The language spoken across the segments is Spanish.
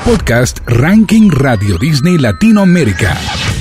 Podcast Ranking Radio Disney Latinoamérica.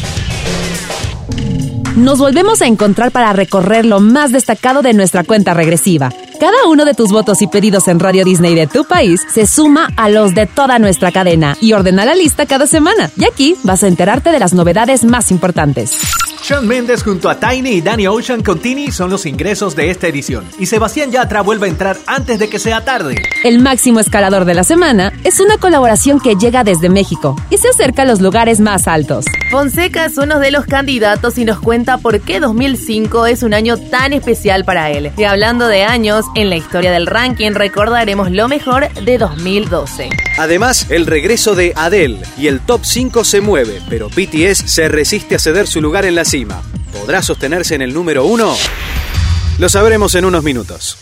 Nos volvemos a encontrar para recorrer lo más destacado de nuestra cuenta regresiva. Cada uno de tus votos y pedidos en Radio Disney de tu país se suma a los de toda nuestra cadena y ordena la lista cada semana. Y aquí vas a enterarte de las novedades más importantes. Shawn Mendes junto a Tiny y Danny Ocean con Tini son los ingresos de esta edición. Y Sebastián Yatra vuelve a entrar antes de que sea tarde. El máximo escalador de la semana es una colaboración que llega desde México y se acerca a los lugares más altos. Fonseca es uno de los candidatos y nos cuenta por qué 2005 es un año tan especial para él. Y hablando de años, en la historia del ranking recordaremos lo mejor de 2012. Además, el regreso de Adele y el top 5 se mueve, pero BTS se resiste a ceder su lugar en la cima. ¿Podrá sostenerse en el número 1? Lo sabremos en unos minutos.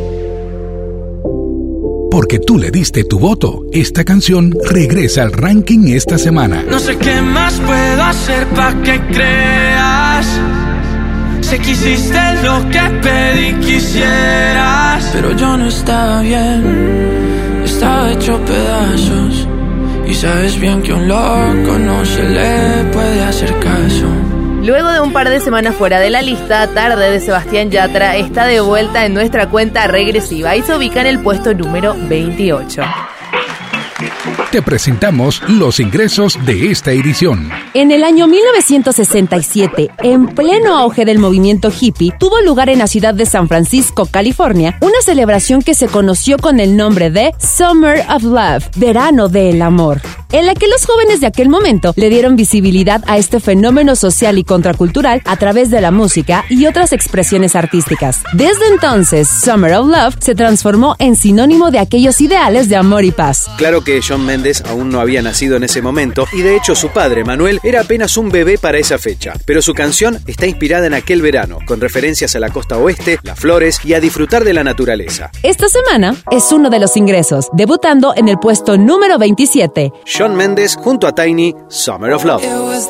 Porque tú le diste tu voto, esta canción regresa al ranking esta semana. No sé qué más puedo hacer para que creas. Sé que hiciste lo que pedí quisieras, pero yo no estaba bien, estaba hecho pedazos. Y sabes bien que a un loco no se le puede hacer caso. Luego de un par de semanas fuera de la lista, Tarde de Sebastián Yatra está de vuelta en nuestra cuenta regresiva y se ubica en el puesto número 28. Te presentamos los ingresos de esta edición. En el año 1967, en pleno auge del movimiento hippie, tuvo lugar en la ciudad de San Francisco, California, una celebración que se conoció con el nombre de Summer of Love, Verano del Amor, en la que los jóvenes de aquel momento le dieron visibilidad a este fenómeno social y contracultural a través de la música y otras expresiones artísticas. Desde entonces, Summer of Love se transformó en sinónimo de aquellos ideales de amor y paz. Claro que Shawn Mendes aún no había nacido en ese momento y de hecho su padre, Manuel, era apenas un bebé para esa fecha. Pero su canción está inspirada en aquel verano, con referencias a la costa oeste, las flores y a disfrutar de la naturaleza. Esta semana es uno de los ingresos, debutando en el puesto número 27. Shawn Mendes junto a Tiny, Summer of Love.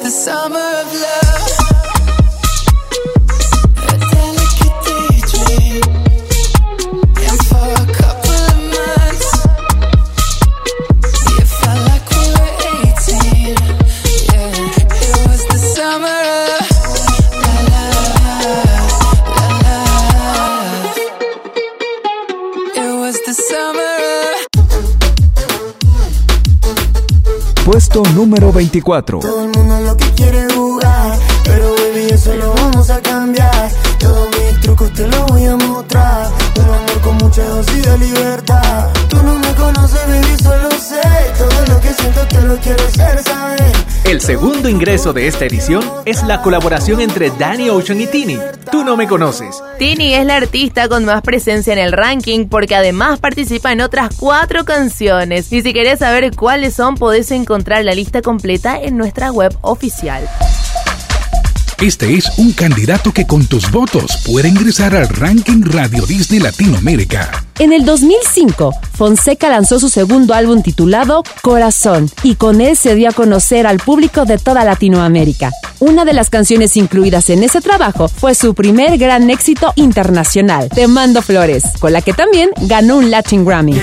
Puesto número 24. Todo el mundo lo que quiere jugar, pero baby eso lo vamos a cambiar. Todos mis trucos te los voy a mostrar. Un amor con mucha dosis de libertad. Tú no me conoces, baby, solo sé. Todo lo que siento te lo quiero hacer saber. El segundo ingreso de esta edición es la colaboración entre Danny Ocean y Tini. Tú no me conoces. Tini es la artista con más presencia en el ranking porque además participa en otras 4 canciones. Y si querés saber cuáles son, podés encontrar la lista completa en nuestra web oficial. Este es un candidato que con tus votos puede ingresar al ranking Radio Disney Latinoamérica. En el 2005, Fonseca lanzó su segundo álbum titulado Corazón y con él se dio a conocer al público de toda Latinoamérica. Una de las canciones incluidas en ese trabajo fue su primer gran éxito internacional, Te Mando Flores, con la que también ganó un Latin Grammy.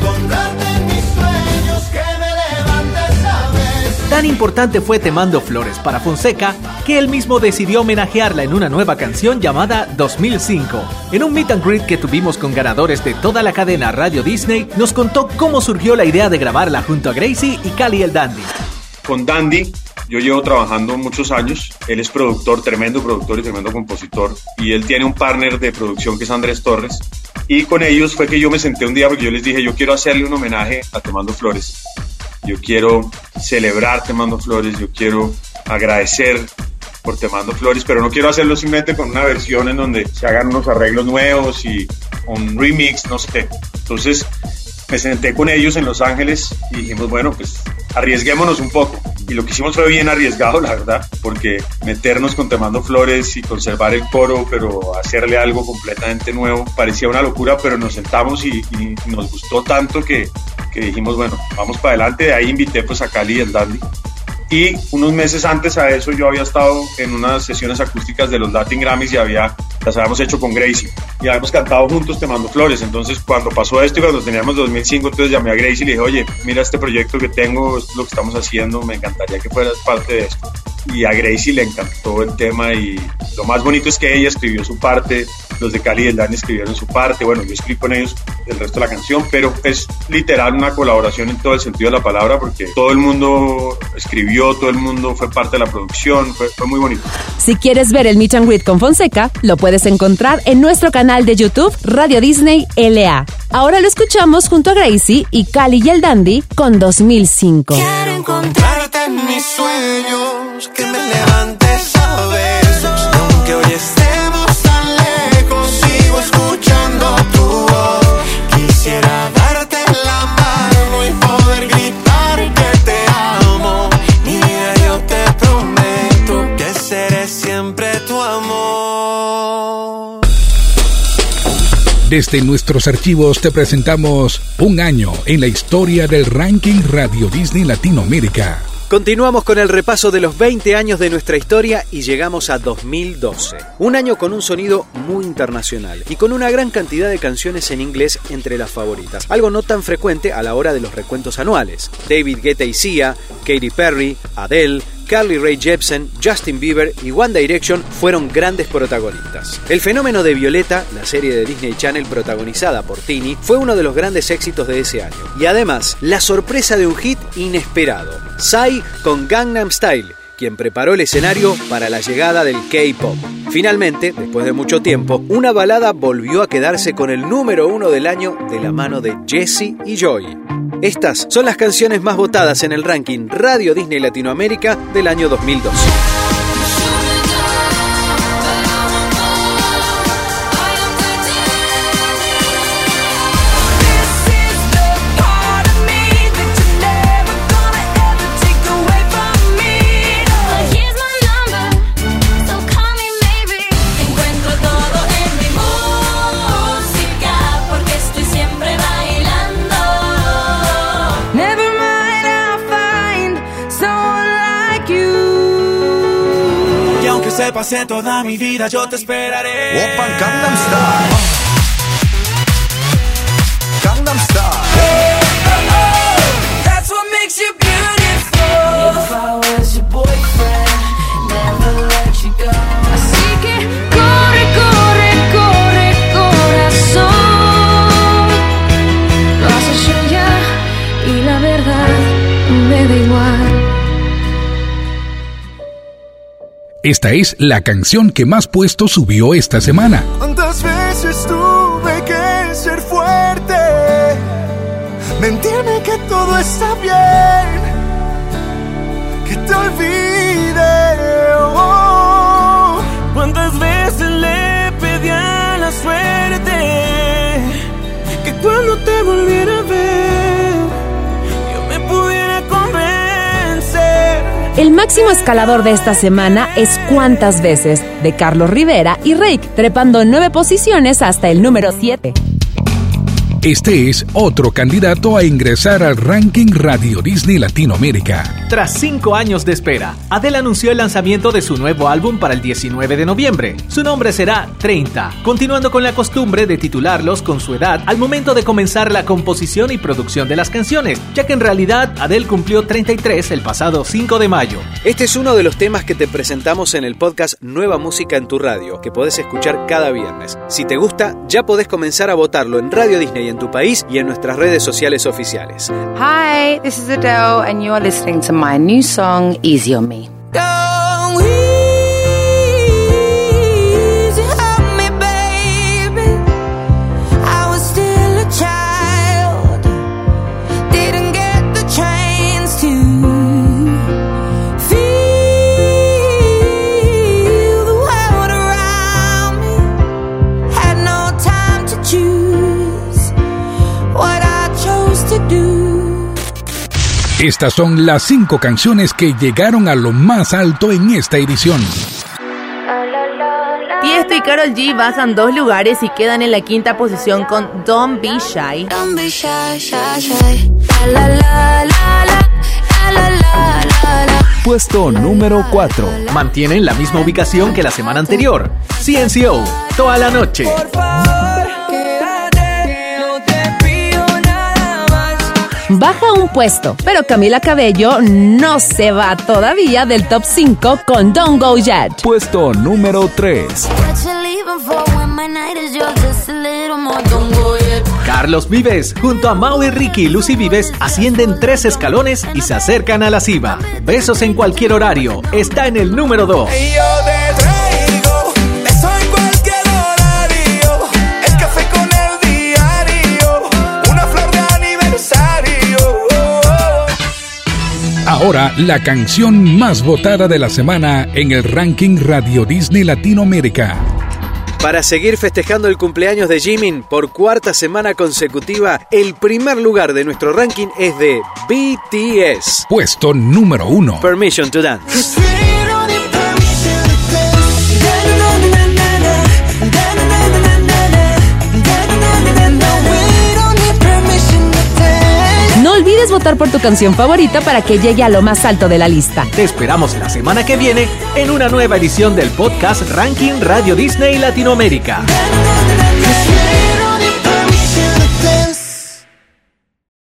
Tan importante fue Te Mando Flores para Fonseca que él mismo decidió homenajearla en una nueva canción llamada 2005. En un meet and greet que tuvimos con ganadores de toda la cadena Radio Disney, nos contó cómo surgió la idea de grabarla junto a Gracie y Cali el Dandy. Con Dandy yo llevo trabajando muchos años. Él es productor, tremendo productor y tremendo compositor. Y él tiene un partner de producción que es Andrés Torres. Y con ellos fue que yo me senté un día porque yo les dije, yo quiero hacerle un homenaje a Te Mando Flores. Yo quiero celebrar Te Mando Flores, yo quiero agradecer por Te Mando Flores, pero no quiero hacerlo simplemente con una versión en donde se hagan unos arreglos nuevos y un remix, no sé. Entonces me senté con ellos en Los Ángeles y dijimos, bueno, pues arriesguémonos un poco. Y lo que hicimos fue bien arriesgado, la verdad, porque meternos con Te Mando Flores y conservar el coro, pero hacerle algo completamente nuevo, parecía una locura, pero nos sentamos y nos gustó tanto que dijimos, bueno, vamos para adelante. De ahí invité pues a Cali y el Dandy. Y unos meses antes a eso yo había estado en unas sesiones acústicas de los Latin Grammys y había las habíamos hecho con Gracie y habíamos cantado juntos Te Mando Flores. Entonces cuando pasó esto y cuando teníamos 2005, entonces llamé a Gracie y le dije, oye, mira este proyecto que tengo, esto es lo que estamos haciendo, me encantaría que fueras parte de esto. Y a Gracie le encantó el tema y lo más bonito es que ella escribió su parte, los de Cali y el Dani escribieron su parte, bueno, yo escribí con ellos el resto de la canción, pero es literal una colaboración en todo el sentido de la palabra porque todo el mundo escribió, todo el mundo fue parte de la producción, fue muy bonito. Si quieres ver el Meet and Greet con Fonseca, lo puedes encontrar en nuestro canal de YouTube Radio Disney LA. Ahora lo escuchamos junto a Gracie y Cali y el Dandy con 2005. Quiero encontrarte en mis sueños, que me levantes a besos, aunque hoy estemos tan lejos, sigo escuchando tu voz. Quisiera darte la mano y poder gritar que te amo. Mi vida, yo te prometo que seré siempre tu amor. Desde nuestros archivos te presentamos un año en la historia del ranking Radio Disney Latinoamérica. Continuamos con el repaso de los 20 años de nuestra historia y llegamos a 2012. Un año con un sonido muy internacional y con una gran cantidad de canciones en inglés entre las favoritas. Algo no tan frecuente a la hora de los recuentos anuales. David Guetta y Sia, Katy Perry, Adele, Carly Rae Jepsen, Justin Bieber y One Direction fueron grandes protagonistas. El fenómeno de Violeta, la serie de Disney Channel protagonizada por Tini, fue uno de los grandes éxitos de ese año. Y además, la sorpresa de un hit inesperado. Psy con Gangnam Style, quien preparó el escenario para la llegada del K-pop. Finalmente, después de mucho tiempo, una balada volvió a quedarse con el número 1 del año de la mano de Jessie y Joy. Estas son las canciones más votadas en el ranking Radio Disney Latinoamérica del año 2012. Se pase toda mi vida, yo te esperaré. Open Gangnam Style. Gangnam Style. That's what makes you beautiful. If I was your boyfriend, never let you go. Así que corre, corre, corre, corazón. Lo has hecho ya y la verdad me da igual. Esta es la canción que más puestos subió esta semana. ¿Cuántas veces tuve que ser fuerte? Mentirme que todo está bien, que te olvide. Oh. ¿Cuántas veces le pedí a la suerte que cuando te volviera a ver yo me pudiera convencer? El máximo escalador de esta semana es Cuántas veces, de Carlos Rivera y Rake, trepando 9 posiciones hasta el número 7. Este es otro candidato a ingresar al ranking Radio Disney Latinoamérica. Tras 5 años de espera, Adele anunció el lanzamiento de su nuevo álbum para el 19 de noviembre. Su nombre será 30, continuando con la costumbre de titularlos con su edad al momento de comenzar la composición y producción de las canciones, ya que en realidad Adele cumplió 33 el pasado 5 de mayo. Este es uno de los temas que te presentamos en el podcast Nueva Música en tu Radio, que podés escuchar cada viernes. Si te gusta, ya podés comenzar a votarlo en Radio Disney en tu país y en nuestras redes sociales oficiales. Hi, this is Adele and you are listening to my new song, Easy on Me. Estas son las 5 canciones que llegaron a lo más alto en esta edición. Tiesto y Karol G bajan 2 lugares y quedan en la 5ª posición con Don't Be Shy. Don't be shy, shy, shy. La la la la la la la la la. Puesto número 4. Mantienen la misma ubicación que la semana anterior. CNCO, Toda la Noche. Por favor, quédate, no te pido nada más. Baja un puesto, pero Camila Cabello no se va todavía del top 5 con Don't Go Yet. Puesto número 3. Carlos Vives, junto a Mau y Ricky y Lucy Vives, ascienden 3 escalones y se acercan a la cima. Besos en cualquier horario, está en el número 2. Y yo te traigo besos en cualquier horario, el café con el diario, una flor de aniversario. Ahora, la canción más votada de la semana en el ranking Radio Disney Latinoamérica. Para seguir festejando el cumpleaños de Jimin por 4ª semana consecutiva, el primer lugar de nuestro ranking es de BTS. Puesto número 1. Permission to Dance. No olvides votar por tu canción favorita para que llegue a lo más alto de la lista. Te esperamos la semana que viene en una nueva edición del podcast Ranking Radio Disney Latinoamérica.